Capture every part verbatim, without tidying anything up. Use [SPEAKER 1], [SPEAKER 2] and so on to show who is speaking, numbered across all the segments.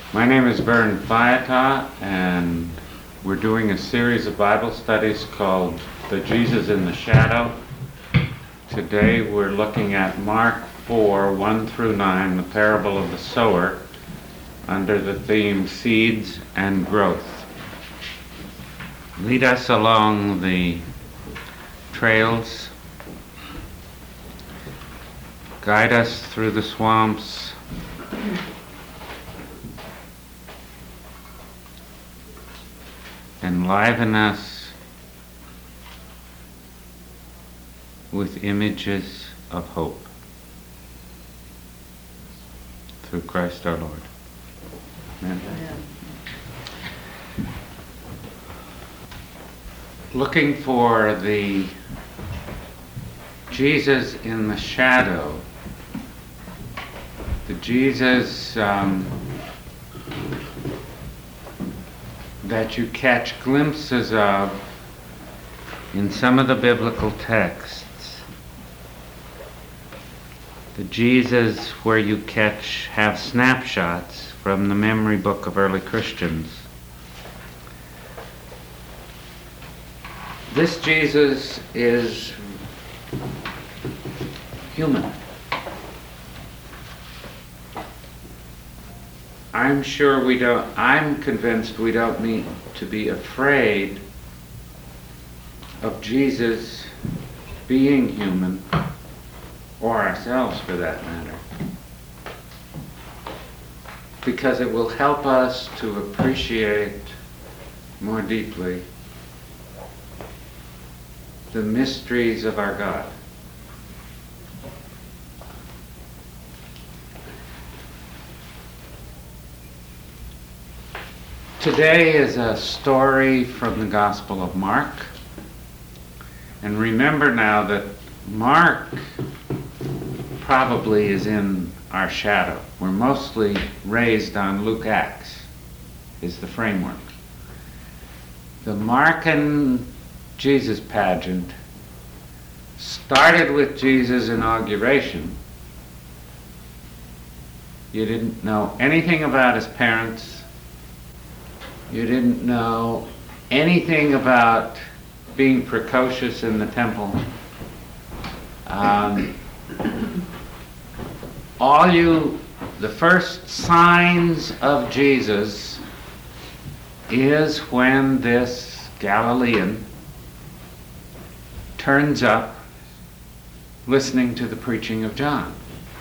[SPEAKER 1] My name is Vern Fiata, and we're doing a series of Bible studies called The Jesus in the Shadow. Today we're looking at Mark four, one through nine, the parable of the sower, under the theme Seeds and Growth. Lead us along the trails, guide us through the swamps, enliven us with images of hope through Christ our Lord. Amen. Amen. Looking for the Jesus in the shadow, the Jesus um, that you catch glimpses of in some of the biblical texts. The Jesus where you catch, have snapshots from the memory book of early Christians. This Jesus is human. I'm sure we don't, I'm convinced we don't need to be afraid of Jesus being human, or ourselves for that matter, because it will help us to appreciate more deeply the mysteries of our God. Today is a story from the Gospel of Mark. And remember now that Mark probably is in our shadow. We're mostly raised on Luke Acts, is the framework. The Markan Jesus pageant started with Jesus' inauguration. You didn't know anything about his parents. You didn't know anything about being precocious in the temple. Um, all you, the first signs of Jesus is when this Galilean turns up listening to the preaching of John.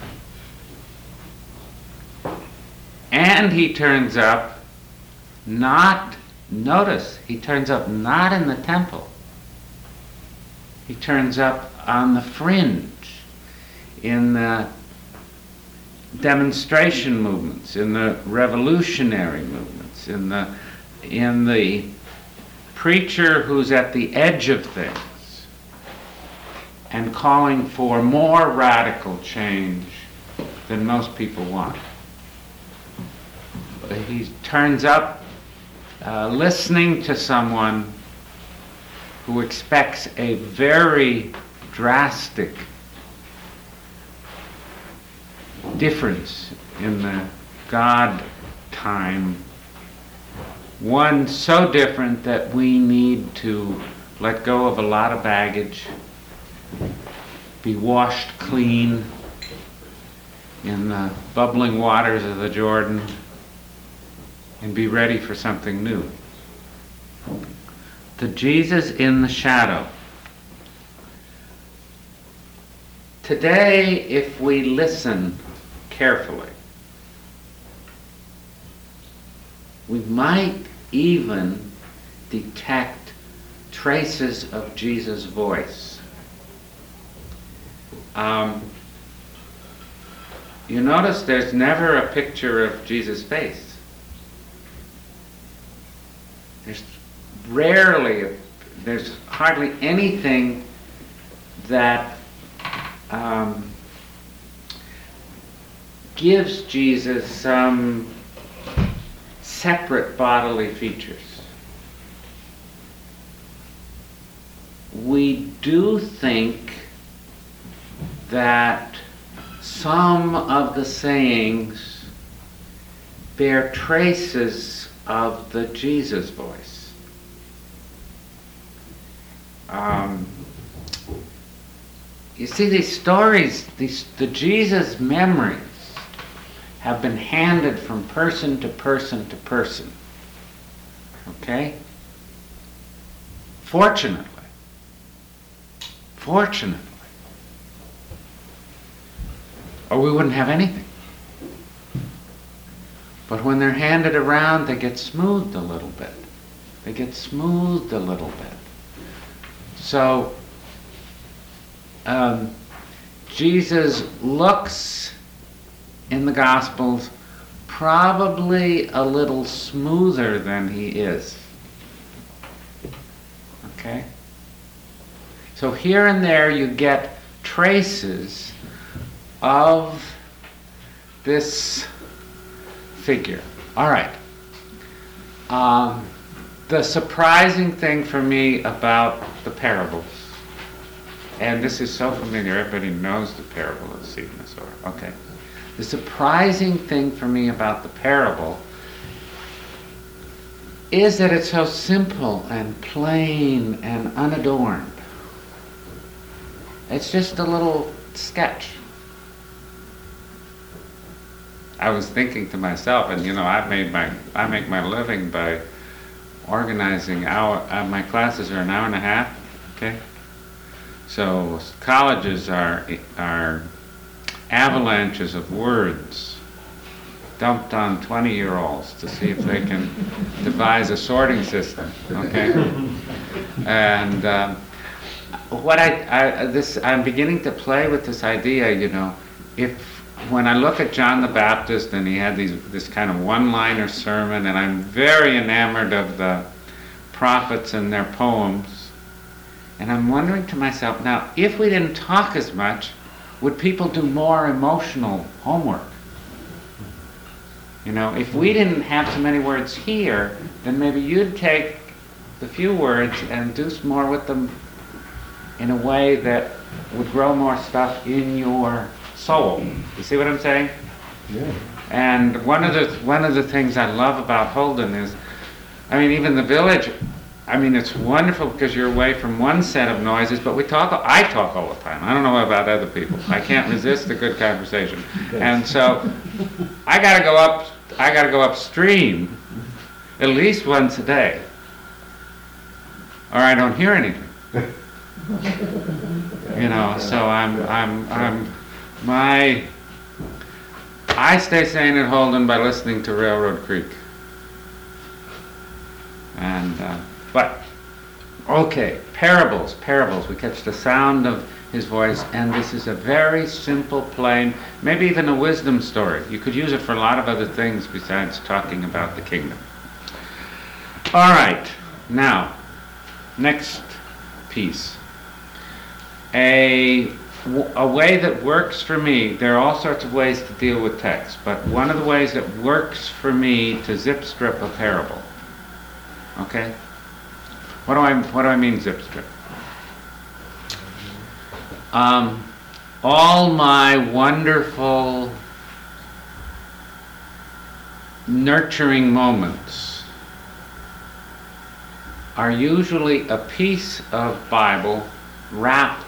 [SPEAKER 1] And he turns up not, notice, he turns up not in the temple. He turns up on the fringe, in the demonstration movements, in the revolutionary movements, in the, in the preacher who's at the edge of things and calling for more radical change than most people want. He turns up Uh, listening to someone who expects a very drastic difference in the God time, one so different that we need to let go of a lot of baggage, be washed clean in the bubbling waters of the Jordan, and be ready for something new. The Jesus in the shadow. Today, if we listen carefully, we might even detect traces of Jesus' voice. Um, you notice there's never a picture of Jesus' face. There's rarely, there's hardly anything that um, gives Jesus some separate bodily features. We do think that some of the sayings bear traces of the Jesus voice. Um, you see, these stories, these, the Jesus memories have been handed from person to person to person. Okay? Fortunately. Fortunately. Or we wouldn't have anything. But when they're handed around, they get smoothed a little bit. They get smoothed a little bit. So, um, Jesus looks in the Gospels probably a little smoother than he is. Okay? So here and there you get traces of this figure. All right. Um, the surprising thing for me about the parables, and this is so familiar, everybody knows the parable of the seed and the sower. Okay. The surprising thing for me about the parable is that it's so simple and plain and unadorned. It's just a little sketch. I was thinking to myself, and you know, I made my I make my living by organizing hour. Uh, my classes are an hour and a half. Okay, so colleges are are avalanches of words dumped on twenty-year-olds to see if they can devise a sorting system. Okay, and um, what I, I this I'm beginning to play with this idea. You know, if when I look at John the Baptist and he had these this kind of one-liner sermon, and I'm very enamored of the prophets and their poems, and I'm wondering to myself, now, if we didn't talk as much, would people do more emotional homework? You know, if we didn't have so many words here, then maybe you'd take the few words and do some more with them in a way that would grow more stuff in your soul. You see what I'm saying?
[SPEAKER 2] Yeah.
[SPEAKER 1] And one of the one of the things I love about Holden is, I mean, even the village, I mean, it's wonderful because you're away from one set of noises, but we talk, I talk all the time. I don't know about other people. I can't resist a good conversation. And so I gotta go up, I gotta go upstream at least once a day, or I don't hear anything. You know, so I'm, I'm, I'm, my, I stay sane at Holden by listening to Railroad Creek. And, uh, but, okay, parables, parables. We catch the sound of his voice, and this is a very simple, plain, maybe even a wisdom story. You could use it for a lot of other things besides talking about the kingdom. All right, now, next piece. A, a way that works for me, there are all sorts of ways to deal with text, but one of the ways that works for me to zip strip a parable. Okay? What do I what do I mean zip strip? Um, all my wonderful nurturing moments are usually a piece of Bible wrapped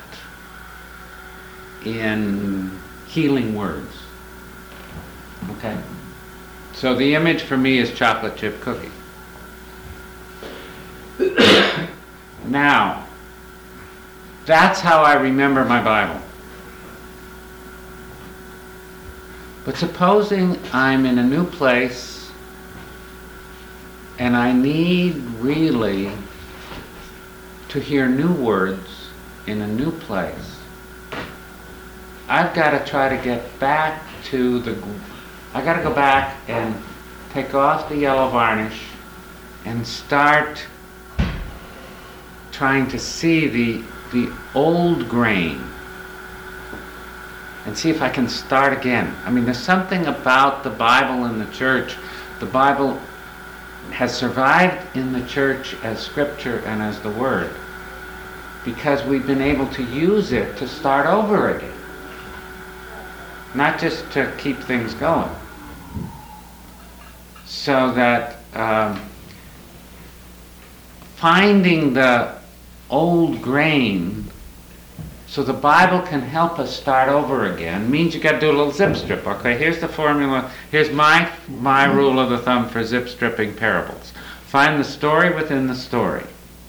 [SPEAKER 1] in healing words. Okay? So the image for me is chocolate chip cookie. Now, that's how I remember my Bible. But supposing I'm in a new place and I need really to hear new words in a new place, I've got to try to get back to the, I've got to go back and take off the yellow varnish and start trying to see the the old grain and see if I can start again. I mean, there's something about the Bible and the church. The Bible has survived in the church as scripture and as the word because we've been able to use it to start over again, not just to keep things going. so that um, finding the old grain so the Bible can help us start over again means you got to do a little zip strip. Okay, here's the formula. Here's my my rule of the thumb for zip stripping parables. Find the story within the story.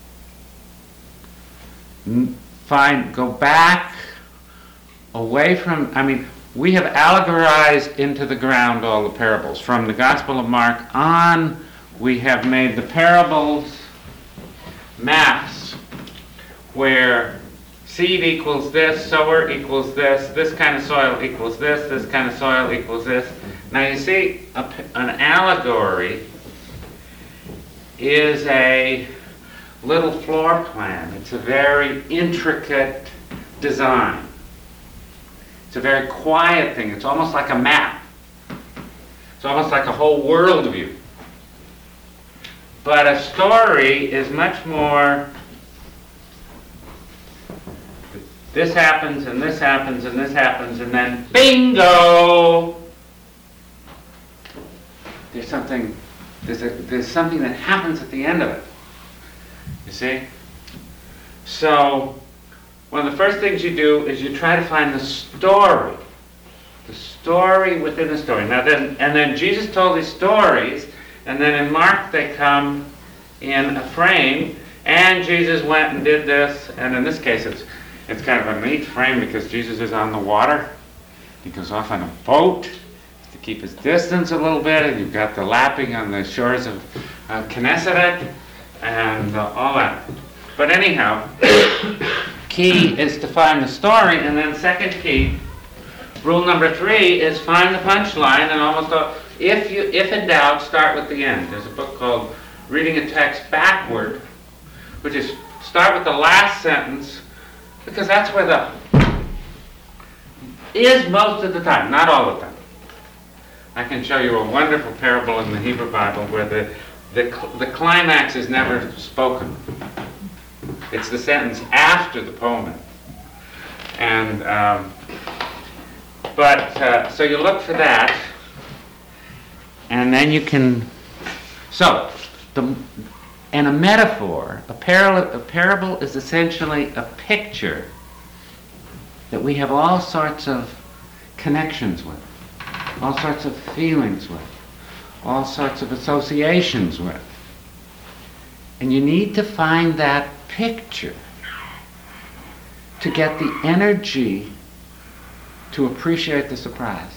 [SPEAKER 1] Find, go back away from, I mean, we have allegorized into the ground all the parables. From the Gospel of Mark on, we have made the parables maps where seed equals this, sower equals this, this kind of soil equals this, this kind of soil equals this. Now you see, a, an allegory is a little floor plan. It's a very intricate design. It's a very quiet thing. It's almost like a map. It's almost like a whole world view. But a story is much more, this happens and this happens and this happens and then bingo! There's something, there's, a, there's something that happens at the end of it. You see? So, one of the first things you do is you try to find the story. The story within the story. Now then, and then Jesus told these stories, and then in Mark they come in a frame, and Jesus went and did this, and in this case it's it's kind of a neat frame because Jesus is on the water. He goes off on a boat to keep his distance a little bit, and you've got the lapping on the shores of uh, Gennesaret, and uh, all that. But anyhow, key is to find the story, and then second key, rule number three, is find the punchline, and almost all, if you if in doubt, start with the end. There's a book called Reading a Text Backward, which is start with the last sentence, because that's where the is most of the time, not all the time. I can show you a wonderful parable in the Hebrew Bible where the The, cl- the climax is never spoken. It's the sentence after the poem. And, um, but, uh, so you look for that, and then you can, so, the, and a metaphor, a, parable, a parable is essentially a picture that we have all sorts of connections with, all sorts of feelings with, all sorts of associations with. And you need to find that picture to get the energy to appreciate the surprise.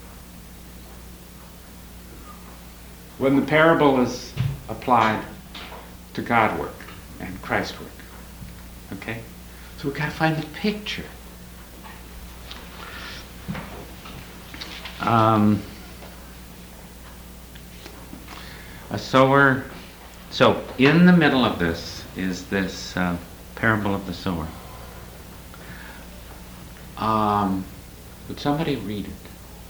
[SPEAKER 1] When the parable is applied to God work and Christ work. Okay? So we've got to find the picture. Um, A sower, so in the middle of this is this uh, parable of the sower. Um, would somebody read it?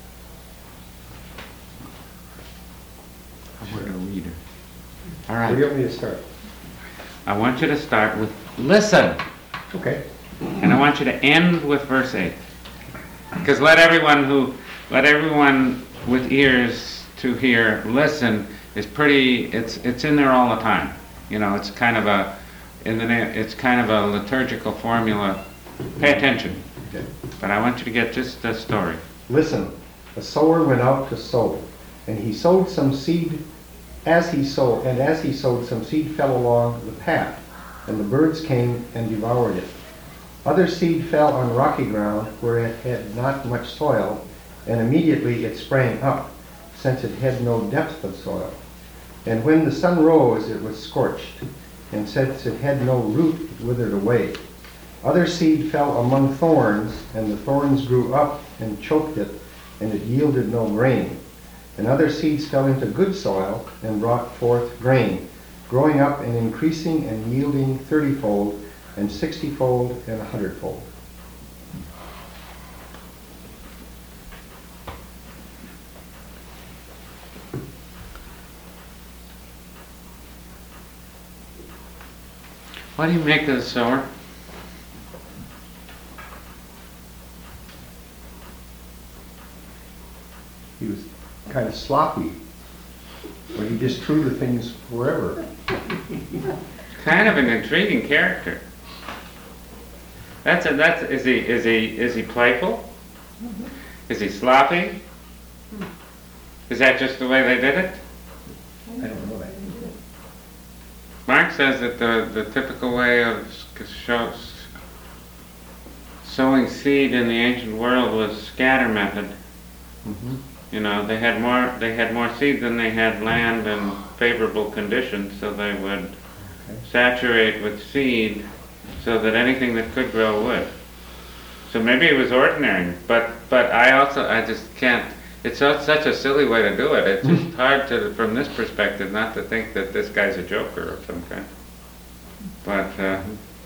[SPEAKER 1] I want a reader. All right.
[SPEAKER 2] Where do you want me to start?
[SPEAKER 1] I want you to start with listen.
[SPEAKER 2] Okay.
[SPEAKER 1] And I want you to end with verse eight. Because let everyone who, let everyone with ears to hear listen. It's pretty. It's it's in there all the time. You know, it's kind of a in the it's kind of a liturgical formula. Pay attention.
[SPEAKER 2] Okay.
[SPEAKER 1] But I want you to get just the story.
[SPEAKER 2] Listen, a sower went out to sow, and he sowed some seed. As he sowed, and as he sowed, some seed fell along the path, and the birds came and devoured it. Other seed fell on rocky ground where it had not much soil, and immediately it sprang up, since it had no depth of soil. And when the sun rose, it was scorched, and since it had no root, it withered away. Other seed fell among thorns, and the thorns grew up and choked it, and it yielded no grain. And other seeds fell into good soil, and brought forth grain, growing up and increasing and yielding thirtyfold, and sixtyfold, and a hundredfold.
[SPEAKER 1] What do you make of the sower?
[SPEAKER 2] He was kind of sloppy. Or he just true to things forever.
[SPEAKER 1] Kind of an intriguing character. That's a, that's, is he, is he, is he playful? Is he sloppy? Is that just the way they did it?
[SPEAKER 2] I don't know that.
[SPEAKER 1] Mark says that the, the typical way of s- shows, sowing seed in the ancient world was scatter method.
[SPEAKER 2] Mm-hmm.
[SPEAKER 1] You know, they had more they had more seed than they had land and favorable conditions, so they would
[SPEAKER 2] Okay.
[SPEAKER 1] saturate with seed so that anything that could grow would. So maybe it was ordinary, but but I also I just can't. It's so, such a silly way to do it. It's just hard to, from this perspective, not to think that this guy's a joker of some kind. But uh,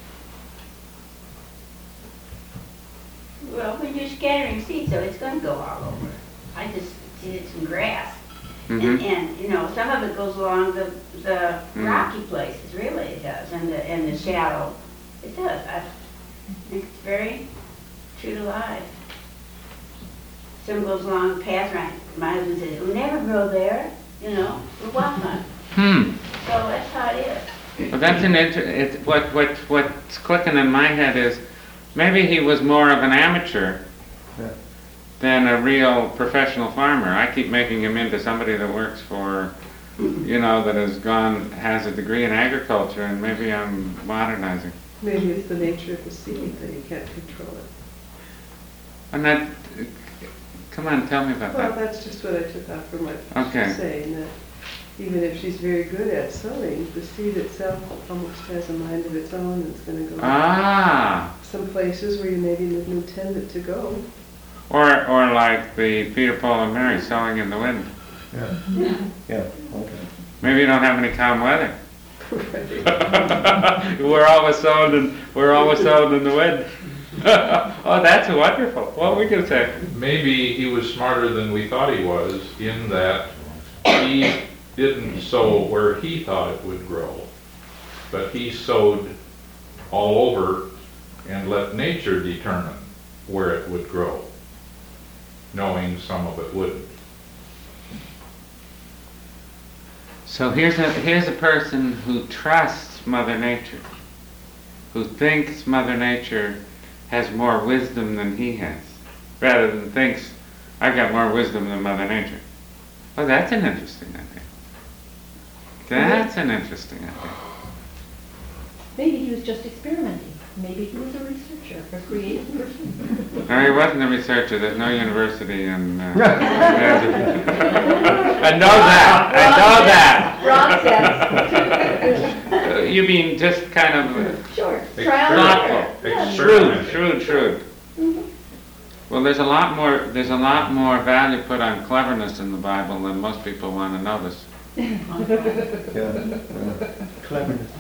[SPEAKER 3] Well, when you're scattering seeds, so it's going to go all over. I just see some grass. And,
[SPEAKER 1] mhm.
[SPEAKER 3] and, you know, some of it goes along the, the
[SPEAKER 1] Mm.
[SPEAKER 3] rocky places, really it does, and the, and the shallow. It does. I think it's very true to life. Some goes along the path, right? My husband says, it'll never grow there, you know, we're walking on it.
[SPEAKER 1] Hmm.
[SPEAKER 3] So that's how it is.
[SPEAKER 1] Well, that's an inter- it, what what what's clicking in my head is maybe he was more of an amateur
[SPEAKER 2] Yeah.
[SPEAKER 1] than a real professional farmer. I keep making him into somebody that works for, you know, that has gone has a degree in agriculture, and maybe I'm modernizing.
[SPEAKER 4] Maybe it's the nature of the seed that you can't control it.
[SPEAKER 1] I'm not. Come on, tell me about
[SPEAKER 4] Well,
[SPEAKER 1] that.
[SPEAKER 4] that's just what I took out from what
[SPEAKER 1] Okay.
[SPEAKER 4] she's saying, that even if she's very good at sowing, the seed itself almost has a mind of its own, and it's gonna go
[SPEAKER 1] Ah,
[SPEAKER 4] some places where you maybe didn't intend it to go.
[SPEAKER 1] or or like the Peter, Paul, and Mary sowing in the wind.
[SPEAKER 2] Yeah. Yeah. Okay.
[SPEAKER 1] Maybe you don't have any calm weather.
[SPEAKER 4] Right.
[SPEAKER 1] we're always sown in we're always sown in the wind. Oh, that's wonderful. What were we gonna say?
[SPEAKER 5] Maybe he was smarter than we thought he was, in that he didn't sow where he thought it would grow, but he sowed all over and let nature determine where it would grow, knowing some of it wouldn't.
[SPEAKER 1] So here's a here's a person who trusts Mother Nature, who thinks Mother Nature has more wisdom than he has, rather than thinks I've got more wisdom than Mother Nature. Oh, that's an interesting idea. That's an interesting idea.
[SPEAKER 6] Maybe he was just experimenting. Maybe he was a researcher, a creative person.
[SPEAKER 1] No, he wasn't a researcher. There's no university in. Uh, I know that. I know that.
[SPEAKER 6] Wrong sense.
[SPEAKER 1] Uh, you mean just kind of uh,
[SPEAKER 6] Sure. Trial
[SPEAKER 1] thoughtful,
[SPEAKER 6] and error.
[SPEAKER 1] shrewd,
[SPEAKER 5] Experimenting.
[SPEAKER 1] shrewd, shrewd. Well, there's a lot more. There's a lot more value put on cleverness in the Bible than most people want to notice.
[SPEAKER 2] Yeah. Yeah. Cleverness.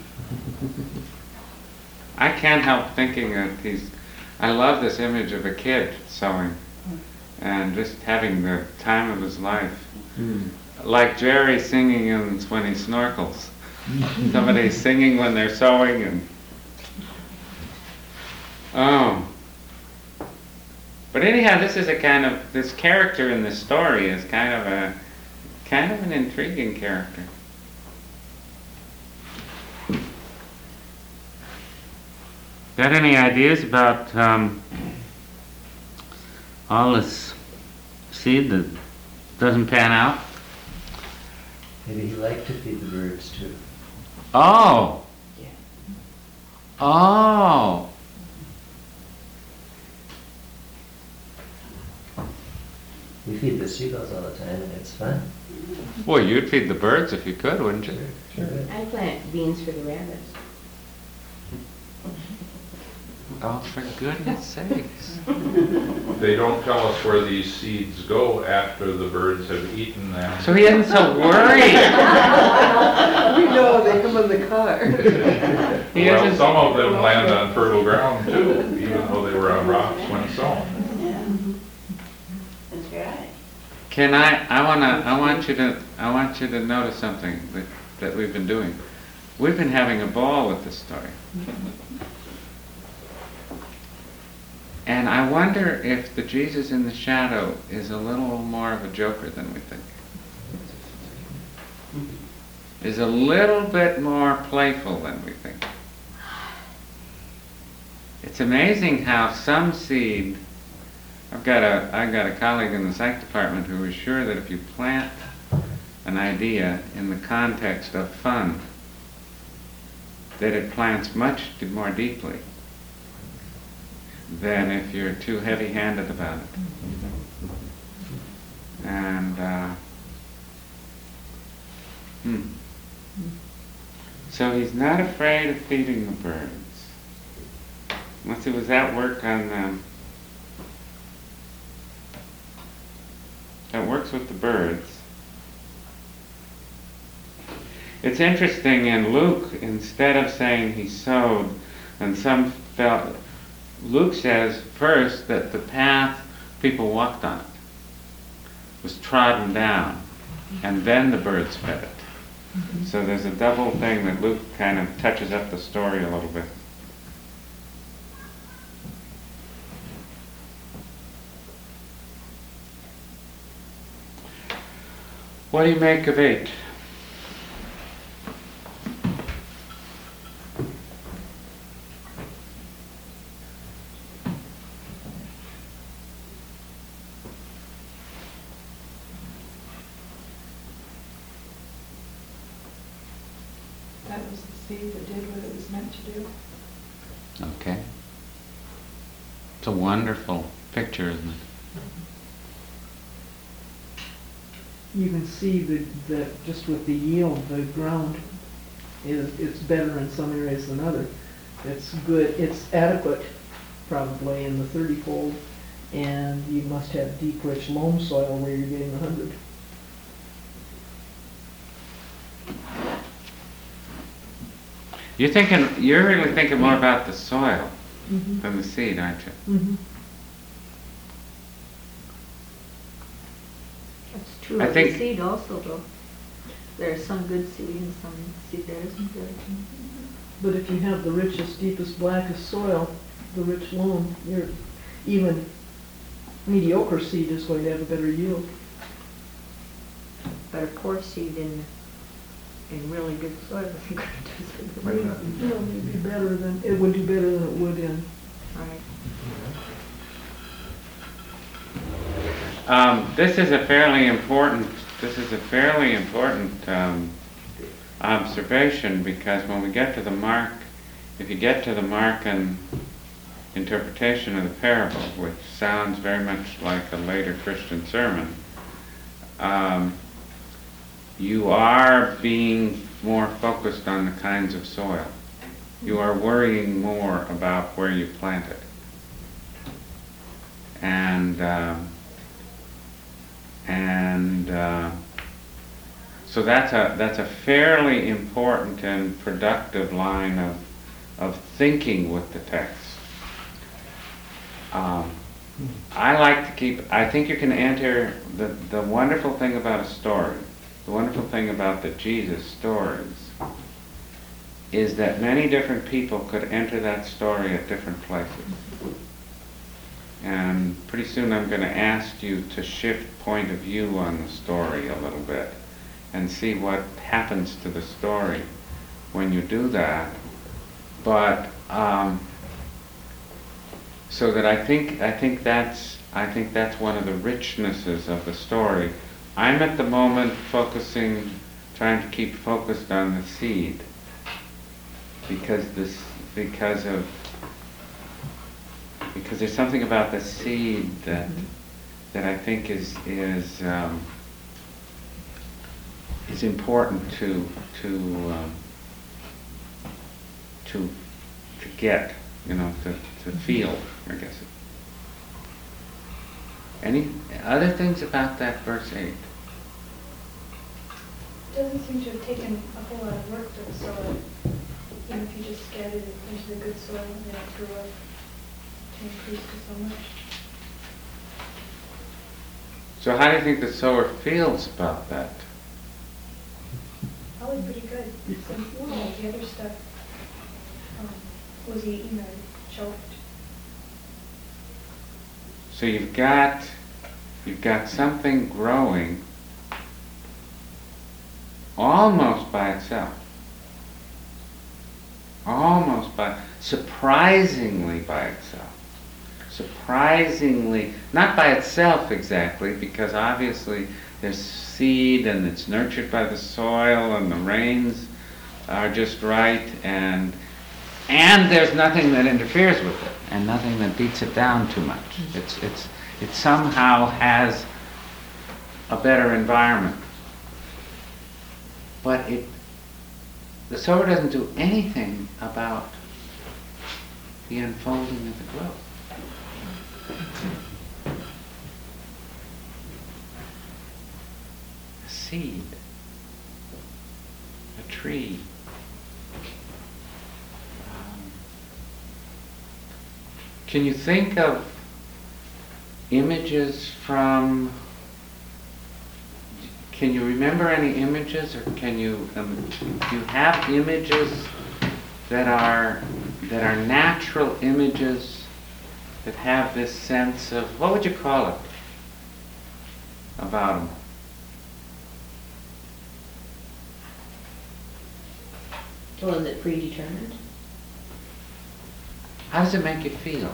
[SPEAKER 1] I can't help thinking that he's. I love this image of a kid sewing, and just having the time of his life,
[SPEAKER 2] Mm.
[SPEAKER 1] like Jerry singing in, when he snorkels. Somebody singing when they're sewing, and oh. But anyhow, this is a kind of this character in the story is kind of a kind of an intriguing character. Got any ideas about um, all this seed that doesn't pan out?
[SPEAKER 7] Maybe he liked to feed the birds too.
[SPEAKER 1] Oh. Oh.
[SPEAKER 7] We feed the seagulls all the time and it's fun.
[SPEAKER 1] Well, you'd feed the birds if you could, wouldn't you?
[SPEAKER 7] Sure.
[SPEAKER 6] I plant beans for the rabbits.
[SPEAKER 1] Oh, for goodness sakes.
[SPEAKER 5] They don't tell us where these seeds go after the birds have eaten them.
[SPEAKER 1] So he isn't so worried.
[SPEAKER 4] We know they come in the car.
[SPEAKER 1] He
[SPEAKER 5] Well,
[SPEAKER 1] isn't.
[SPEAKER 5] some of them land on fertile ground too, even though they were on rocks when sown.
[SPEAKER 3] Yeah. That's right.
[SPEAKER 1] Can I? I wanna. I want you to. I want you to notice something that that we've been doing. We've been having a ball with this story. And I wonder if the Jesus in the shadow is a little more of a joker than we think. is a little bit more playful than we think. It's amazing how some seed, I've got a, I've got a colleague in the psych department who is sure that if you plant an idea in the context of fun, that it plants much more deeply than if you're too heavy-handed about it. And, uh, hmm. So he's not afraid of feeding the birds. Let's see, was that work on, um, that works with the birds. It's interesting in Luke, instead of saying he sowed, and some felt, Luke says first that the path people walked on was trodden down, and then the birds fed it. Mm-hmm. So there's a double thing that Luke kind of touches up the story a little bit. What do you make of eight?
[SPEAKER 8] That was the seed that did what it was meant to do.
[SPEAKER 1] Okay. It's a wonderful picture, isn't it?
[SPEAKER 4] You can see that, that just with the yield, the ground is, it's better in some areas than others. It's good, it's adequate probably in the thirty-fold, and you must have deep, rich loam soil where you're getting a hundred.
[SPEAKER 1] You're thinking, you're really thinking more about the soil
[SPEAKER 4] Mm-hmm.
[SPEAKER 1] than the seed, aren't you?
[SPEAKER 4] Mm-hmm.
[SPEAKER 6] That's true
[SPEAKER 1] I
[SPEAKER 6] of
[SPEAKER 1] think-
[SPEAKER 6] the seed also, though. There's some good seed and some seed that isn't good.
[SPEAKER 4] But if you have the richest, deepest, blackest soil, the rich loam, you're, even mediocre seed is going to have a better yield.
[SPEAKER 6] But a poor seed in, in really good soil isn't going to do so
[SPEAKER 4] Maybe,
[SPEAKER 6] good.
[SPEAKER 4] you know, maybe better than, it would do better than it would in.
[SPEAKER 6] Right.
[SPEAKER 1] Um, this is a fairly important, this is a fairly important um, observation, because when we get to the Mark, if you get to the Markan interpretation of the parable, which sounds very much like a later Christian sermon, um, you are being more focused on the kinds of soil. You are worrying more about where you plant it. And um, and uh, so that's a that's a fairly important and productive line of of thinking with the text. Um, I like to keep. I think you can enter the the wonderful thing about a story. The wonderful thing about the Jesus stories is that many different people could enter that story at different places. And pretty soon I'm going to ask you to shift point of view on the story a little bit and see what happens to the story when you do that. But um, so that I think I think that's I think that's one of the richnesses of the story. I'm at the moment focusing, trying to keep focused on the seed, because this because of because there's something about the seed that that I think is is um, is important to to um, to to get, you know, to to feel, I guess. Any other things about that verse eight?
[SPEAKER 8] Doesn't seem to have taken a whole lot of work for the soil. Even if you just scattered it into the good soil and then it grew up to increase to so much.
[SPEAKER 1] So how do you think the sower feels about that?
[SPEAKER 8] Probably pretty good. Since you know, the other stuff um, was eaten or choked.
[SPEAKER 1] So you've got you've got something growing almost by itself. Almost by, surprisingly by itself. Surprisingly, not by itself exactly, because obviously there's seed and it's nurtured by the soil and the rains are just right, and and there's nothing that interferes with it and nothing that beats it down too much. It's it's it somehow has a better environment. But it the sower doesn't do anything about the unfolding of the growth. A seed, a tree. Um, can you think of images from, can you remember any images, or can you, um, do you have images that are, that are natural images that have this sense of, what would you call it about them?
[SPEAKER 6] Well, is it predetermined?
[SPEAKER 1] How does it make you feel?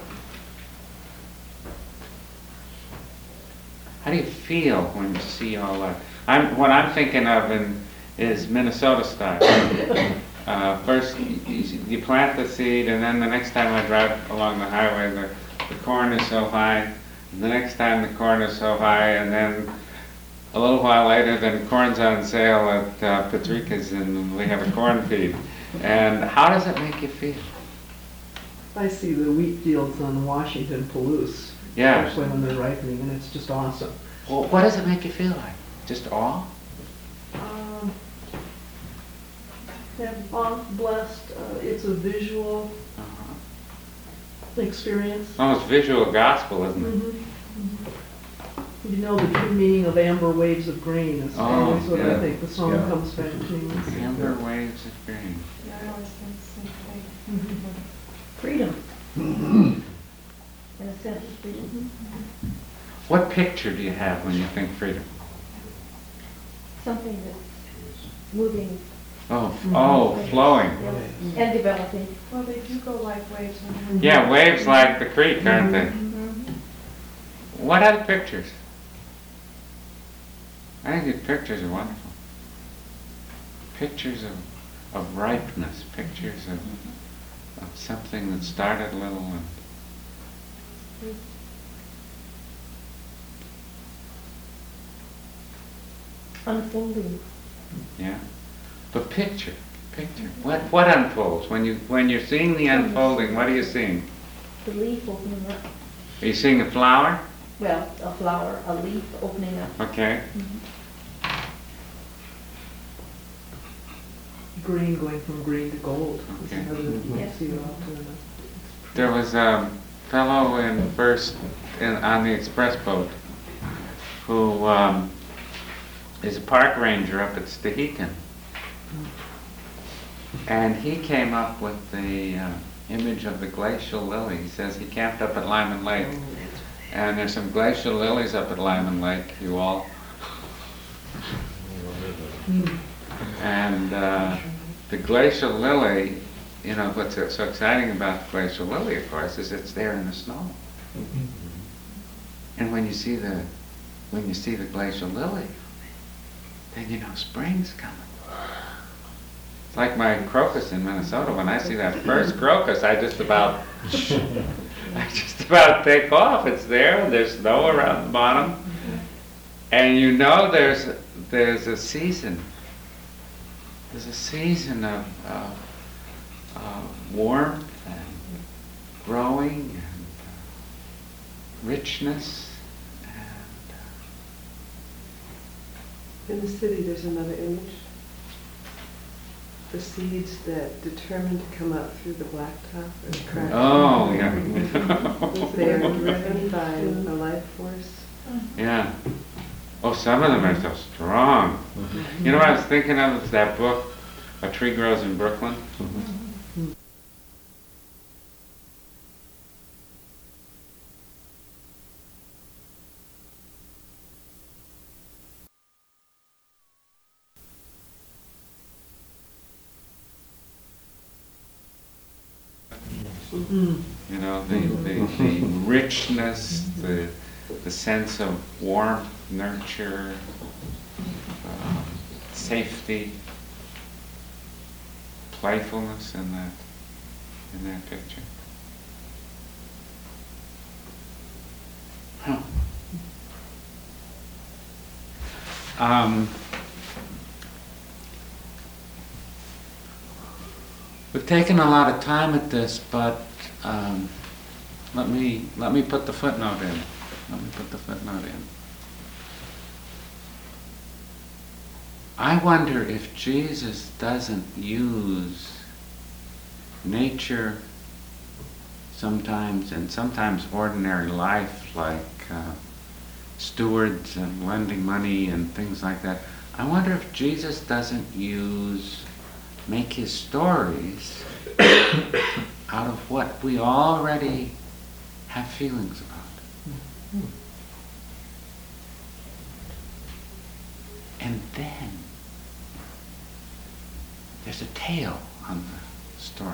[SPEAKER 1] How do you feel when you see all that? I'm, what I'm thinking of in, is Minnesota style. Uh, first, you, you plant the seed, and then the next time I drive along the highway, the, the corn is so high. And the next time the corn is so high, and then a little while later, then corn's on sale at uh, Patrica's, and we have a corn feed. And how does it make you feel?
[SPEAKER 4] I see the wheat fields on Washington Palouse,
[SPEAKER 1] Yeah.
[SPEAKER 4] especially when they're ripening, and it's just awesome.
[SPEAKER 1] Well, what does it make you feel like? Just awe?
[SPEAKER 4] Um, yeah, I'm blessed. Uh, it's a visual
[SPEAKER 1] Uh-huh.
[SPEAKER 4] experience.
[SPEAKER 1] Almost visual gospel, isn't it?
[SPEAKER 4] Mhm, mhm. You know, the true meaning of amber waves of green is
[SPEAKER 1] Oh,
[SPEAKER 4] always what
[SPEAKER 1] yeah.
[SPEAKER 4] I think the song
[SPEAKER 2] Yeah.
[SPEAKER 4] comes back to.
[SPEAKER 1] Amber waves of green.
[SPEAKER 8] Yeah, I always think the same thing.
[SPEAKER 6] Freedom. In a sense, it's freedom.
[SPEAKER 1] What picture do you have when you think freedom?
[SPEAKER 6] Something that's moving
[SPEAKER 1] Oh, f- oh, flowing.
[SPEAKER 6] and developing.
[SPEAKER 8] Well, they do go like waves when you're.
[SPEAKER 1] Yeah, waves like the creek, aren't they?
[SPEAKER 6] Mhm.
[SPEAKER 1] What other pictures? I think these pictures are wonderful. Pictures of, of ripeness, pictures of, of something that started little and
[SPEAKER 6] Unfolding.
[SPEAKER 1] yeah. But picture, picture. What what unfolds when you when you're seeing the unfolding? What are you seeing?
[SPEAKER 6] The leaf opening up.
[SPEAKER 1] Are you seeing a flower?
[SPEAKER 6] Well, a flower, a leaf opening up.
[SPEAKER 1] Okay.
[SPEAKER 4] Green going from green to gold. It's
[SPEAKER 1] Okay.
[SPEAKER 4] another- you
[SPEAKER 6] Yes.
[SPEAKER 4] see it often.
[SPEAKER 1] There was a fellow in first in, on the express boat who um, is a park ranger up at Stehekin, and he came up with the uh, image of the glacial lily. He says he camped up at Lyman Lake, and there's some glacial lilies up at Lyman Lake. You all, and uh, the glacial lily. You know, what's so exciting about the glacial lily, of course, is it's there in the snow. And when you see the when you see the glacial lily, then you know spring's coming. It's like my crocus in Minnesota. When I see that first crocus, I just about I just about take off. It's there. There's snow around the bottom, and you know there's there's a season. There's a season of. Uh, Uh, warmth and growing and uh, richness and uh,
[SPEAKER 9] In the city, there's another image. The seeds that determined to come up through the blacktop or the crack.
[SPEAKER 1] oh yeah
[SPEAKER 9] They are driven by a life force.
[SPEAKER 1] yeah oh some of them are so strong. You know what I was thinking of is that book A Tree Grows in Brooklyn.
[SPEAKER 4] Mm.
[SPEAKER 1] You know, the, the, the richness, the, the sense of warmth, nurture, uh, safety, playfulness in that, in that picture. Huh. Um, we've taken a lot of time at this, but um, let me let me put the footnote in. Let me put the footnote in. I wonder if Jesus doesn't use nature sometimes, and sometimes ordinary life, like uh, stewards and lending money and things like that. I wonder if Jesus doesn't use, make his stories out of what we already have feelings about. And then there's a tail on the story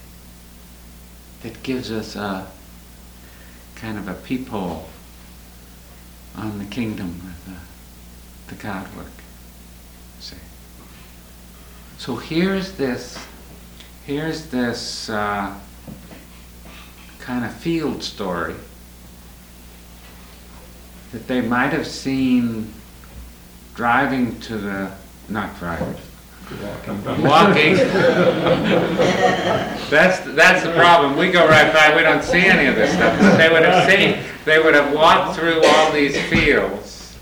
[SPEAKER 1] that gives us a kind of a peephole on the kingdom or the, the God work. See? So here's this, here's this uh, kind of field story that they might have seen driving to the, not driving, walking. That's that's the problem. We go right by. We don't see any of this stuff. But they would have seen. They would have walked through all these fields,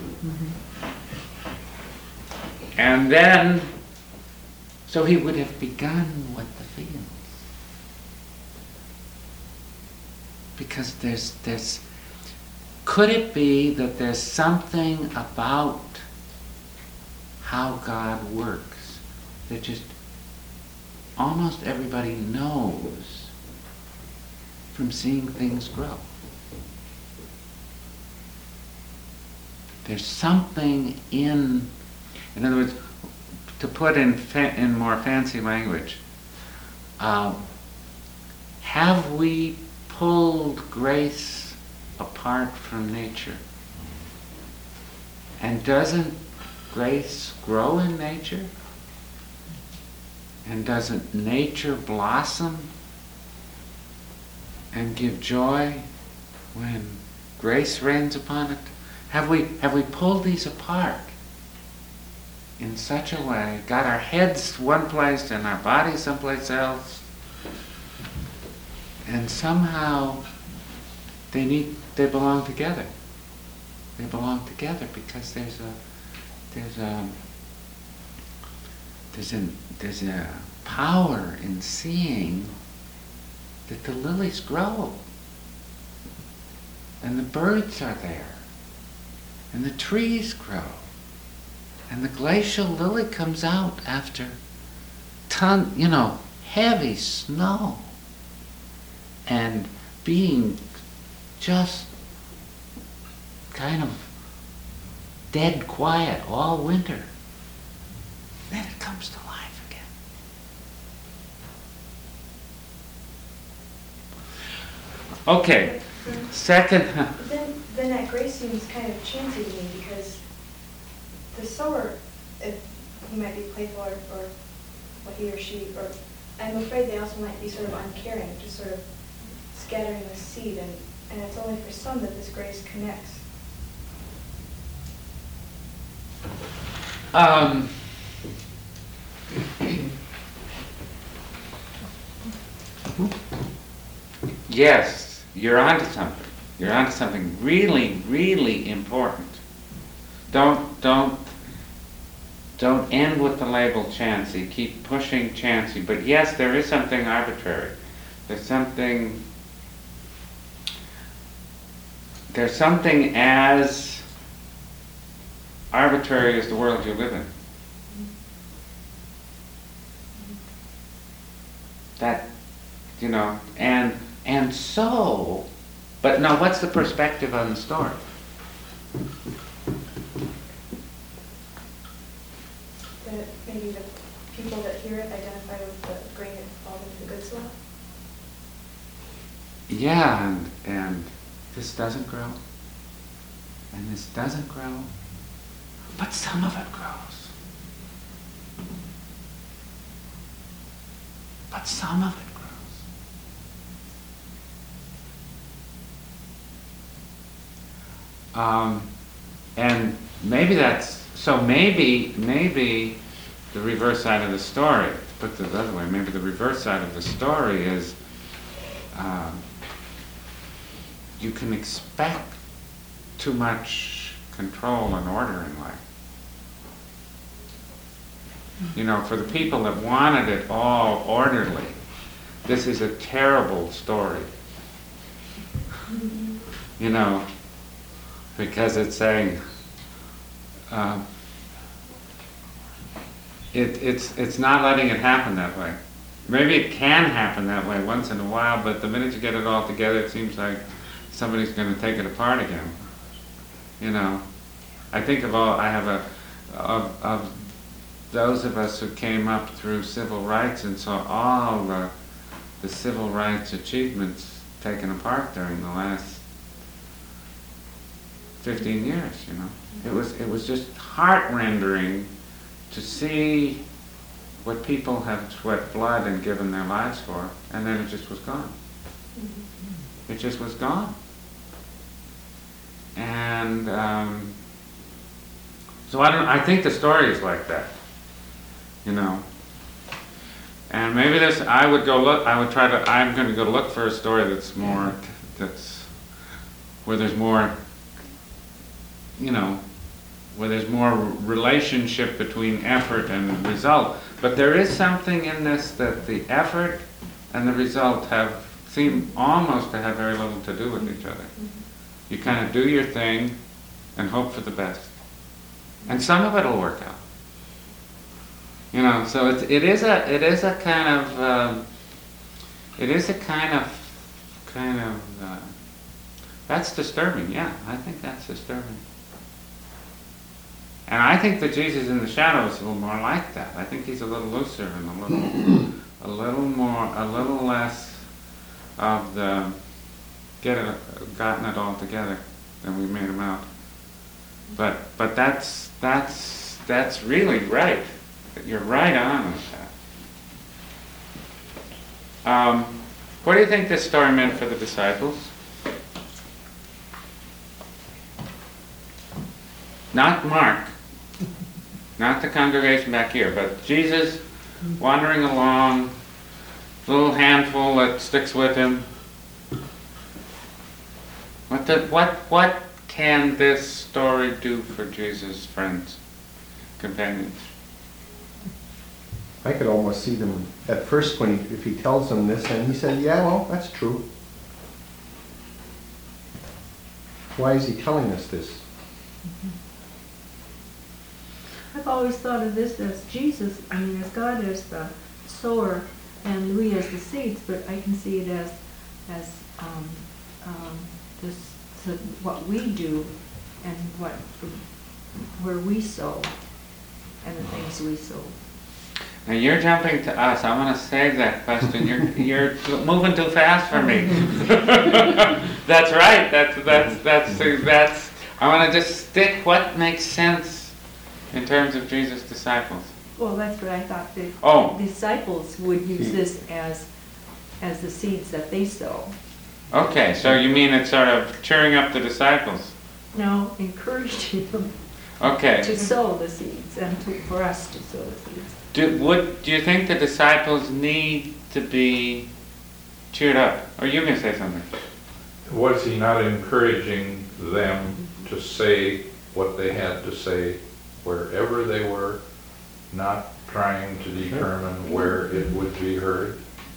[SPEAKER 1] and then, so he would have begun with the fields, because there's there's. Could it be that there's something about how God works that just almost everybody knows from seeing things grow? There's something in, in other words, to put in fa- in more fancy language, uh, have we pulled grace apart from nature? And doesn't grace grow in nature? And doesn't nature blossom and give joy when grace rains upon it? Have we have we pulled these apart in such a way, got our heads one place and our bodies someplace else, and somehow they need they belong together. They belong together because there's a there's a there's a there's a power in seeing that the lilies grow, and the birds are there, and the trees grow, and the glacial lily comes out after ton you know heavy snow, and being just kind of dead quiet all winter. Then it comes to life again. Okay, second.
[SPEAKER 8] Then, then that grace seems kind of chancy to me, because the sower, if he might be playful, or, or what he or she, or I'm afraid they also might be sort of uncaring, just sort of scattering the seed, and, and it's only for some that this grace connects.
[SPEAKER 1] Um, yes, you're onto something. You're onto something really, really important. Don't, don't, don't end with the label chancy. Keep pushing chancy. But yes, there is something arbitrary. There's something. There's something as arbitrary as the world you live in. That, you know, and and so, but now what's the perspective on the story?
[SPEAKER 8] That maybe the people that hear it identify with the grain that falls into the good soil.
[SPEAKER 1] yeah, and, and this doesn't grow, and this doesn't grow, but some of it grows. But some of it grows. Um, and maybe that's, so maybe, maybe the reverse side of the story, to put it the other way, maybe the reverse side of the story is um, you can expect too much control and order in life. You know, for the people that wanted it all orderly, this is a terrible story. You know, because it's saying um, it, it's it's not letting it happen that way. Maybe it can happen that way once in a while, but the minute you get it all together, it seems like somebody's going to take it apart again. You know, I think of all I have a of of those of us who came up through civil rights and saw all the the civil rights achievements taken apart during the last fifteen years, you know. It was it was just heart-rending to see what people have sweat blood and given their lives for, and then it just was gone. It just was gone. And um, so I don't. I think the story is like that, you know. And maybe this. I would go look. I would try to. I'm going to go look for a story that's more. That's where there's more. You know, where there's more relationship between effort and result. But there is something in this that the effort and the result have seem almost to have very little to do with each other. You kind of do your thing and hope for the best, and some of it will work out. You know, so it's it is a it is a kind of um, it is a kind of kind of uh, that's disturbing. Yeah, I think that's disturbing. And I think that Jesus in the shadow is a little more like that. I think he's a little looser and a little, a little more, a little less of the get it, gotten it all together than we made him out. But but that's that's that's really right. You're right on with that. Um, what do you think this story meant for the disciples? Not Mark. Not the congregation back here, but Jesus wandering along, little handful that sticks with him. What the, what what can this story do for Jesus' friends, companions?
[SPEAKER 2] I could almost see them at first when he, if he tells them this, and he said, yeah, well, that's true. Why is he telling us this?
[SPEAKER 6] I've always thought of this as Jesus, I mean, as God as the sower and we as the seeds, but I can see it as, as um, um, this, so what we do and what, where we sow and the things we sow.
[SPEAKER 1] Now you're jumping to us. I want to save that question. You're you're moving too fast for me. That's right. That's that's that's that's. I want to just stick what makes sense in terms of Jesus' disciples.
[SPEAKER 6] Well, that's what I thought, the
[SPEAKER 1] Oh.
[SPEAKER 6] disciples would use this as, as the seeds that they sow.
[SPEAKER 1] Okay, so you mean it's sort of cheering up the disciples?
[SPEAKER 6] No, encouraging them
[SPEAKER 1] Okay.
[SPEAKER 6] to sow the seeds and to, for us to sow the seeds.
[SPEAKER 1] Do, would, do you think the disciples need to be cheered up? Or you can say something.
[SPEAKER 5] Was he not encouraging them to say what they had to say wherever they were, not trying to determine where it would be heard?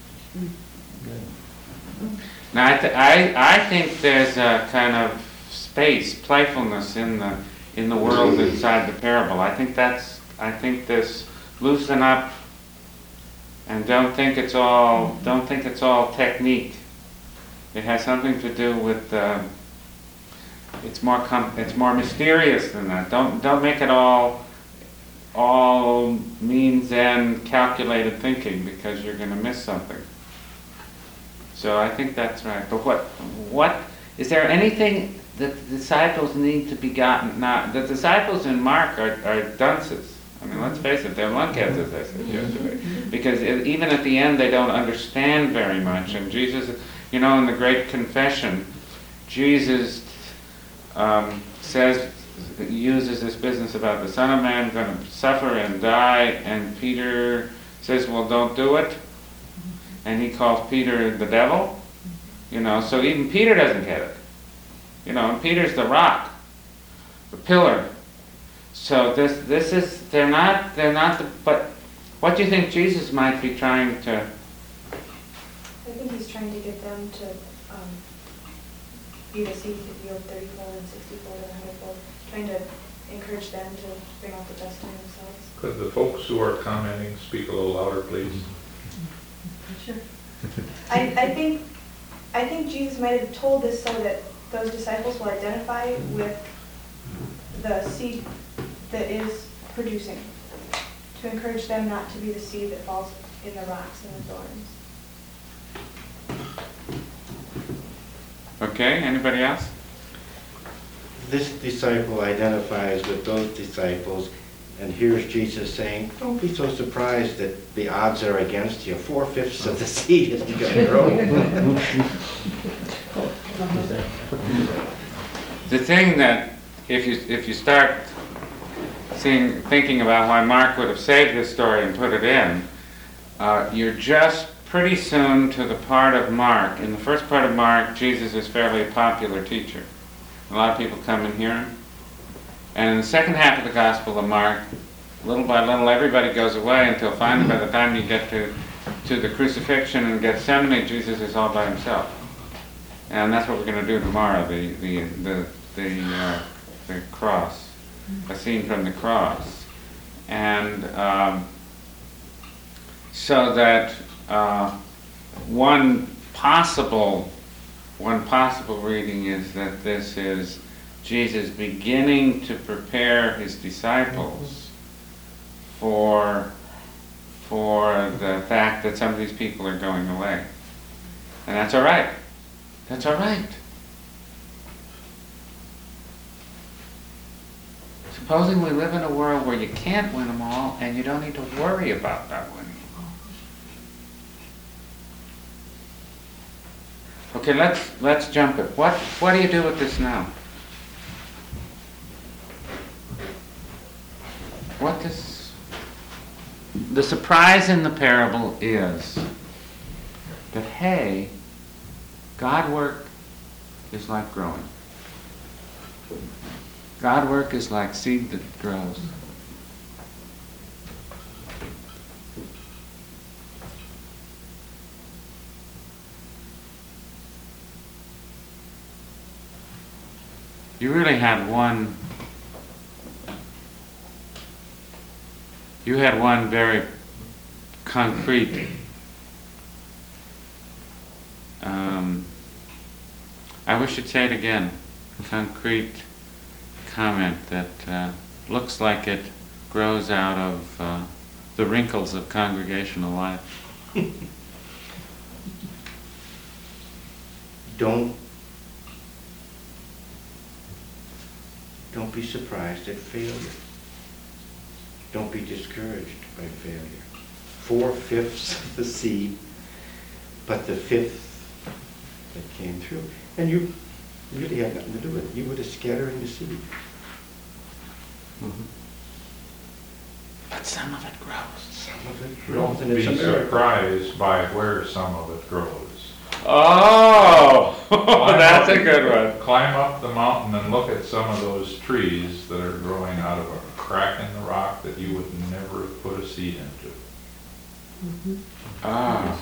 [SPEAKER 1] Now, I, th- I, I think there's a kind of space, playfulness in the in the world inside the parable. I think that's, I think this loosen up and don't think it's all, don't think it's all technique. It has something to do with, uh, it's more com- it's more mysterious than that. Don't don't make it all all means and calculated thinking, because you're going to miss something. So I think that's right. But what, what, is there anything that the disciples need to be gotten? Now, the disciples in Mark are, are dunces. I mean, let's face it, they're lunkheads, as I said yesterday. Because it, even at the end, they don't understand very much. And Jesus, you know, in the Great Confession, Jesus um, says, uses this business about the Son of Man going to suffer and die, and Peter says, well, don't do it. And he calls Peter the devil. You know, so even Peter doesn't get it. You know, and Peter's the rock, the pillar. So this this is, they're not, they're not the, but what do you think Jesus might be trying to?
[SPEAKER 8] I think he's trying to get them to um, be the seed that yield thirty-fold and sixty-fold and one hundred-fold, trying to encourage them to bring out the best in themselves.
[SPEAKER 5] Could the folks who are commenting speak a little louder, please?
[SPEAKER 6] Sure.
[SPEAKER 8] I, I think I think Jesus might have told this so that those disciples will identify with the seed that is producing, to encourage them not to be the seed that falls in the rocks and the thorns.
[SPEAKER 1] Okay, anybody else?
[SPEAKER 7] This disciple identifies with those disciples, and here's Jesus saying, don't be so surprised that the odds are against you. Four-fifths of the seed isn't going to grow.
[SPEAKER 1] The thing that, if you if you start seeing, thinking about why Mark would have saved this story and put it in, uh, you're just pretty soon to the part of Mark. In the first part of Mark, Jesus is fairly a popular teacher. A lot of people come and hear him. And in the second half of the Gospel of Mark, little by little, everybody goes away until finally, by the time you get to, to the crucifixion and Gethsemane, Jesus is all by himself. And that's what we're going to do tomorrow, the the the the, uh, the cross, a scene from the cross. And um, so that uh, one possible one possible reading is that this is Jesus beginning to prepare his disciples for for the fact that some of these people are going away. And that's all right. That's all right. Supposing we live in a world where you can't win them all and you don't need to worry about not winning them all. Okay, let's let's jump it. What what do you do with this now? What does the surprise in the parable is that, hey, God work is like growing. God work is like seed that grows. You really had one, you had one very concrete um, I wish you'd say it again, concrete comment that uh, looks like it grows out of uh, the wrinkles of congregational life.
[SPEAKER 7] Don't don't be surprised at failure. Don't be discouraged by failure. Four-fifths of the seed, but the fifth that came through. And you really had nothing to do with it. You were just scattering the seed.
[SPEAKER 1] Mm-hmm. But some of it grows.
[SPEAKER 7] Some of it grows, and
[SPEAKER 5] Don't
[SPEAKER 7] it's a
[SPEAKER 5] be
[SPEAKER 7] miracle.
[SPEAKER 5] surprised by where some of it grows.
[SPEAKER 1] Oh,
[SPEAKER 5] Climb
[SPEAKER 1] that's
[SPEAKER 5] up-
[SPEAKER 1] a good one.
[SPEAKER 5] Climb up the mountain and look at some of those trees that are growing out of a crack in the rock that you would never have put a seed into.
[SPEAKER 1] Ah,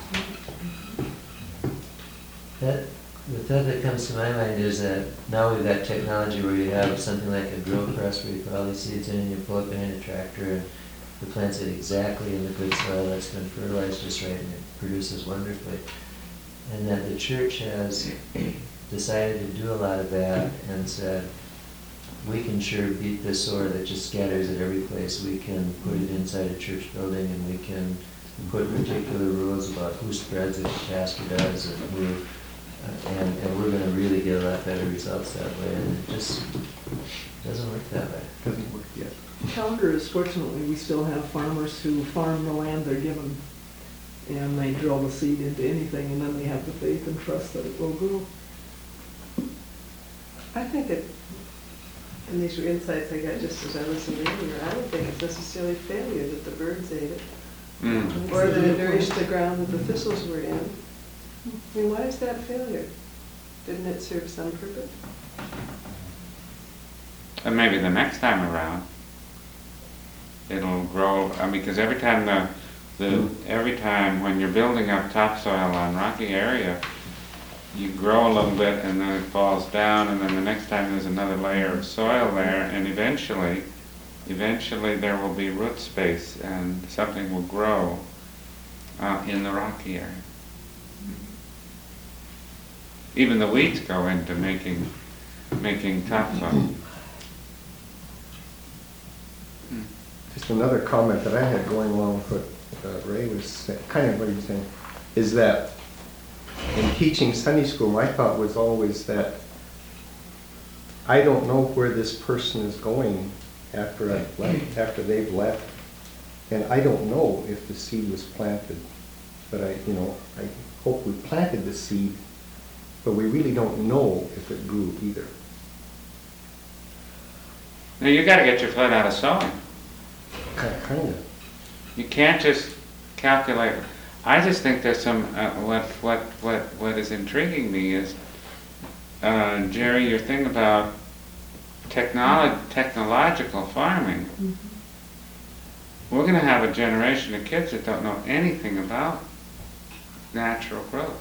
[SPEAKER 10] That, the thought that comes to my mind is that now we've got technology where you have something like a drill press where you put all these seeds in and you pull it behind a tractor and it plants it exactly in the good soil that's been fertilized just right and it produces wonderfully. And that the church has decided to do a lot of that and said, we can sure beat this sower that just scatters at every place. We can put it inside a church building and we can put particular rules about who spreads it, the pastor does, and who, uh, and, and we're gonna really get a lot better results that way, and it just doesn't work that way.
[SPEAKER 2] Doesn't work yet.
[SPEAKER 4] Counter is fortunately, we still have farmers who farm the land they're given, and they drill the seed into anything, and then they have the faith and trust that it will grow.
[SPEAKER 9] I think that, and these were insights I got just as I listened earlier, I don't think it's necessarily failure that the birds ate it,
[SPEAKER 1] Mm.
[SPEAKER 9] or that it nourished the ground that the thistles were in. I mean, why is that failure? Didn't it serve some purpose?
[SPEAKER 1] And maybe the next time around, it'll grow, I mean, because every time the, the, every time when you're building up topsoil on rocky area, you grow a little bit and then it falls down, and then the next time there's another layer of soil there, and eventually, eventually there will be root space and something will grow uh, in the rocky area. Even the weeds go into making, making topsoil.
[SPEAKER 2] Just another comment that I had going along with what uh, Ray was saying, kind of what he was saying, is that in teaching Sunday school, my thought was always that I don't know where this person is going after I've left, after they've left, and I don't know if the seed was planted. But I, you know, I hope we planted the seed, but we really don't know if it grew either.
[SPEAKER 1] Now you got to get your foot out of sowing.
[SPEAKER 2] Kind of.
[SPEAKER 1] You can't just calculate. I just think there's some, uh, what, what, what, what is intriguing me is, uh, Jerry, your thing about technolo- technological farming.
[SPEAKER 4] Mm-hmm.
[SPEAKER 1] We're going to have a generation of kids that don't know anything about natural growth.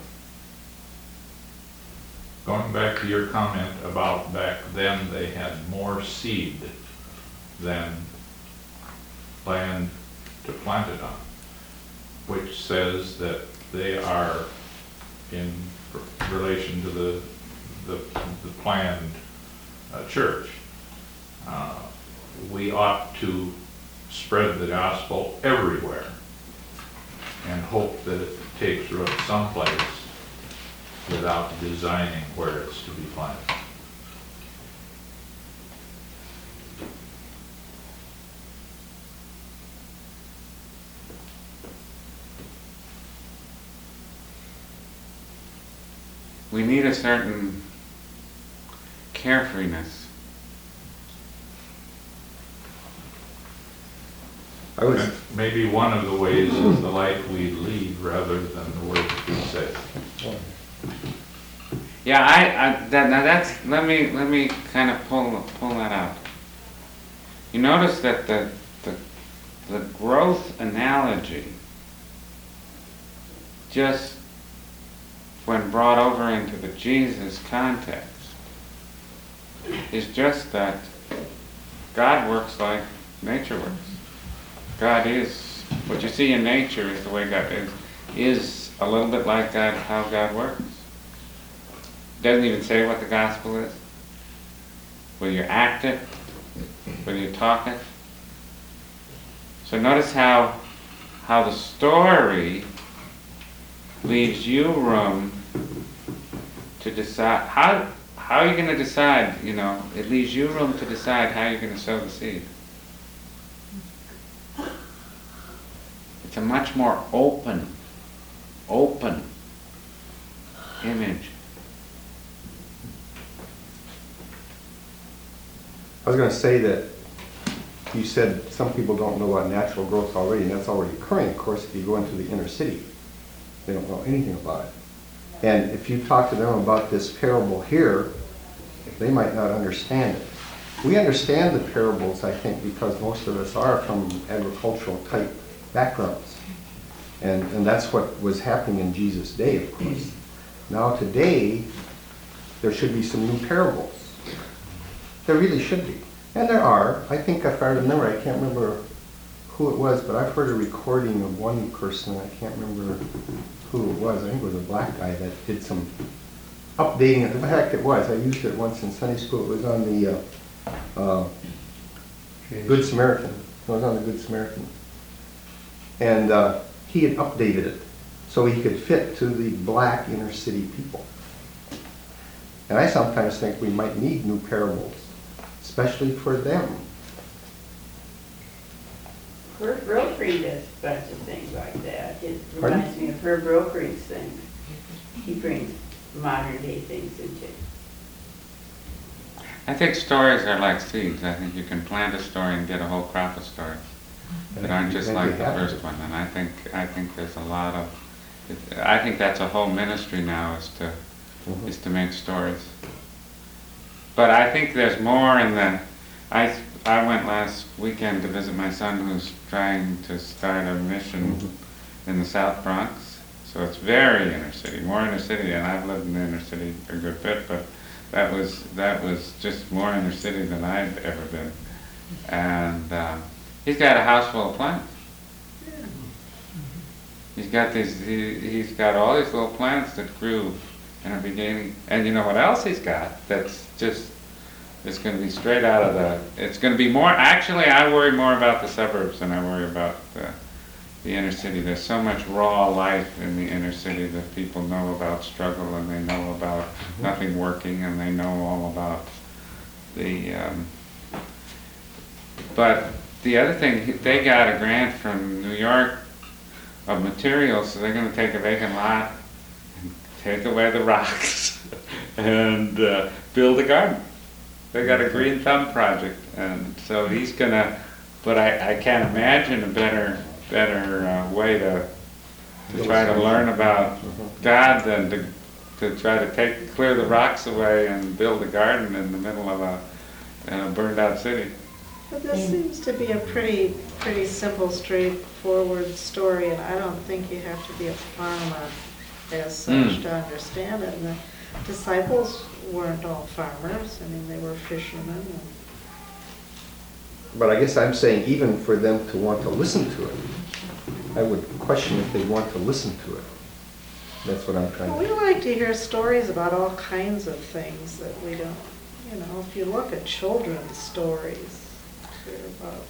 [SPEAKER 5] Going back to your comment about back then, they had more seed than land to plant it on, which says that they are in relation to the, the, the planned uh, church. Uh, we ought to spread the gospel everywhere and hope that it takes root someplace without designing where it's to be planted.
[SPEAKER 1] We need a certain carefreeness.
[SPEAKER 2] I was.
[SPEAKER 5] And maybe one of the ways is the life we lead rather than the words we say.
[SPEAKER 1] Yeah, I, I that, now that's, let me, let me kind of pull, pull that out. You notice that the, the, the growth analogy just, when brought over into the Jesus context, is just that God works like nature works. God is, what you see in nature is the way God is, is a little bit like God, how God works. Doesn't even say what the gospel is. Whether you act it, whether you talk it. So notice how, how the story leaves you room to decide, how, how are you going to decide, you know, it leaves you room to decide how you're going to sow the seed. It's a much more open, open image.
[SPEAKER 2] I was going to say that you said some people don't know about natural growth already, and that's already occurring, of course, if you go into the inner city. They don't know anything about it. And if you talk to them about this parable here, they might not understand it. We understand the parables, I think, because most of us are from agricultural type backgrounds. And, and that's what was happening in Jesus' day, of course. Now today, there should be some new parables. There really should be. And there are. I think if I remember, I can't remember who it was, but I've heard a recording of one person, I can't remember who it was. I think it was a black guy that did some updating. In fact, it was. I used it once in Sunday school. It was on the uh, uh, Good Samaritan. It was on the Good Samaritan. And uh, he had updated it so he could fit to the black inner city people. And I sometimes think we might need new parables, especially for them.
[SPEAKER 3] Herb Brokering does a bunch of things like that. It reminds me of Herb Brokering's things. He brings modern day things into it.
[SPEAKER 1] I think stories are like seeds. I think you can plant a story and get a whole crop of stories that aren't just
[SPEAKER 2] And
[SPEAKER 1] like
[SPEAKER 2] you
[SPEAKER 1] the
[SPEAKER 2] have to.
[SPEAKER 1] first one. And I think I think there's a lot of. It, I think that's a whole ministry now is to
[SPEAKER 2] Mhm.
[SPEAKER 1] is to make stories. But I think there's more in the. I I went last weekend to visit my son who's trying to start a mission
[SPEAKER 2] Mhm.
[SPEAKER 1] in the South Bronx. So it's very inner city, more inner city, and I've lived in the inner city a good bit, but that was that was just more inner city than I'd ever been. And um, he's got a house full of plants. He's got these. He, he's got all these little plants that grew in the beginning, and you know what else he's got? That's just. It's going to be straight out of the. It's going to be more. Actually, I worry more about the suburbs than I worry about the, the inner city. There's so much raw life in the inner city that people know about struggle, and they know about nothing working, and they know all about the. Um, but the other thing, they got a grant from New York of materials, so they're going to take a vacant lot, and take away the rocks, and uh, build a garden. They got a green thumb project, and so he's gonna. But I, I can't imagine a better better uh, way to to try to learn about God than to to try to take clear the rocks away and build a garden in the middle of a, a burned out city.
[SPEAKER 11] But this seems to be a pretty pretty simple, straightforward story, and I don't think you have to be a farmer as such
[SPEAKER 1] Mm.
[SPEAKER 11] to understand it. And the disciples weren't all farmers. I mean, they were fishermen. And
[SPEAKER 2] But I guess I'm saying even for them to want to listen to it, I would question if they want to listen to it. That's what I'm trying
[SPEAKER 11] well,
[SPEAKER 2] to.
[SPEAKER 11] we like to hear stories about all kinds of things that we don't, you know, if you look at children's stories, they're about.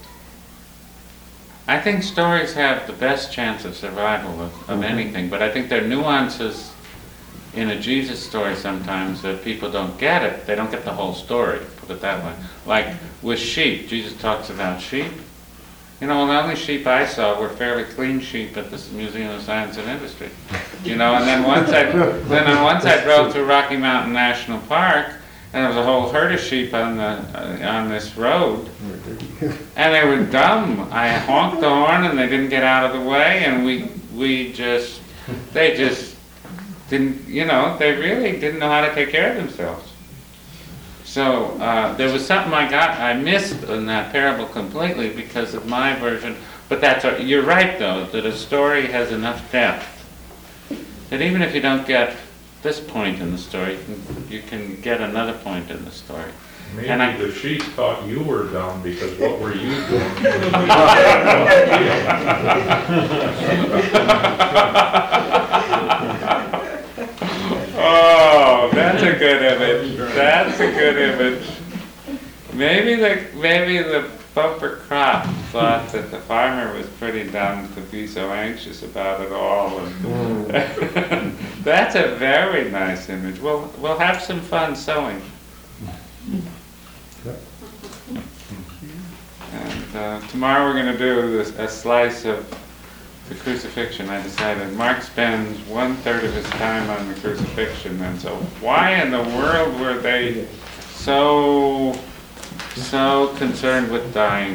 [SPEAKER 1] I think stories have the best chance of survival of, of
[SPEAKER 2] Mhm.
[SPEAKER 1] anything, but I think there are nuances in a Jesus story sometimes that people don't get it. They don't get the whole story, put it that way. Like with sheep, Jesus talks about sheep. You know, the only sheep I saw were fairly clean sheep at the Museum of Science and Industry. You know, and then once I then once I drove through Rocky Mountain National Park, and there was a whole herd of sheep on the uh, on this road, and they were dumb. I honked the horn, and they didn't get out of the way, and we we just they just didn't. You know, they really didn't know how to take care of themselves. So uh, there was something I got, I missed in that parable completely because of my version. But that's a, you're right though, that a story has enough depth that even if you don't get this point in the story, you can, you can get another point in the story.
[SPEAKER 5] Maybe
[SPEAKER 1] And I-
[SPEAKER 5] the sheep thought you were dumb because what were you doing?
[SPEAKER 1] Oh, that's a good image. That's a good image. Maybe the maybe the bumper crop thought that the farmer was pretty dumb to be so anxious about it all. And that's a very nice image. We'll we'll have some fun sewing. And uh, tomorrow we're going to do this, a slice of the crucifixion. I decided Mark spends one third of his time on the crucifixion, and so why in the world were they so so concerned with dying?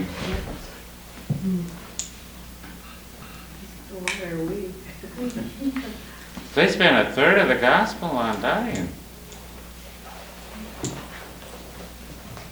[SPEAKER 11] Why are we?
[SPEAKER 1] They spent a third of the gospel on dying.